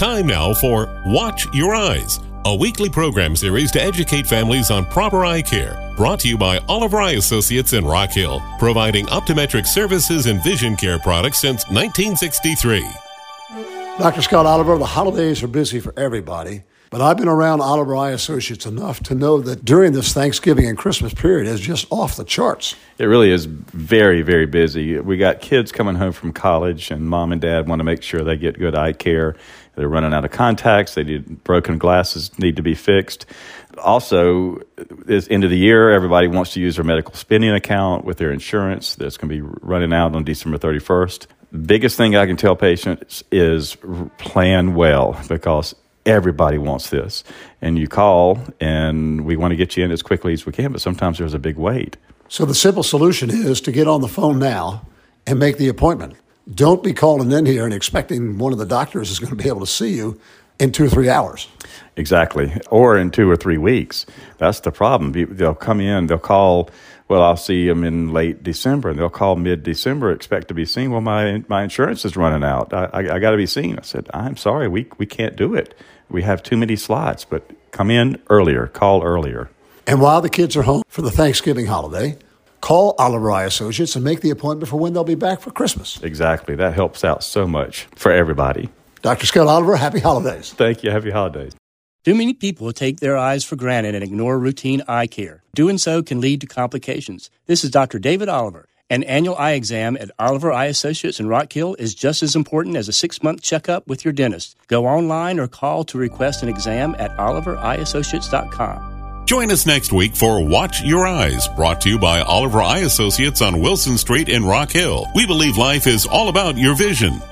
Time now for Watch Your Eyes, a weekly program series to educate families on proper eye care, brought to you by Oliver Eye Associates in Rock Hill, providing optometric services and vision care products since 1963. Dr. Scott Oliver, the holidays are busy for everybody, but I've been around Oliver Eye Associates enough to know that during this Thanksgiving and Christmas period is just off the charts. It really is very, very busy. We got kids coming home from college, and mom and dad want to make sure they get good eye care. They're running out of contacts. Broken glasses need to be fixed. Also, this end of the year, everybody wants to use their medical spending account with their insurance that's going to be running out on December 31st. The biggest thing I can tell patients is plan well, because everybody wants this. And you call, and we want to get you in as quickly as we can, but sometimes there's a big wait. So the simple solution is to get on the phone now and make the appointment. Don't be calling in here and expecting one of the doctors is going to be able to see you in 2 or 3 hours. Exactly. Or in 2 or 3 weeks. That's the problem. They'll come in, they'll call, well, I'll see them in late December, and they'll call mid-December, expect to be seen. Well, my insurance is running out. I got to be seen. I said, I'm sorry, we can't do it. We have too many slots, but come in earlier, call earlier. And while the kids are home for the Thanksgiving holiday, call Oliver Eye Associates and make the appointment for when they'll be back for Christmas. Exactly. That helps out so much for everybody. Dr. Scott Oliver, happy holidays. Thank you. Happy holidays. Too many people take their eyes for granted and ignore routine eye care. Doing so can lead to complications. This is Dr. David Oliver. An annual eye exam at Oliver Eye Associates in Rock Hill is just as important as a 6-month checkup with your dentist. Go online or call to request an exam at olivereyeassociates.com. Join us next week for Watch Your Eyes, brought to you by Oliver Eye Associates on Wilson Street in Rock Hill. We believe life is all about your vision.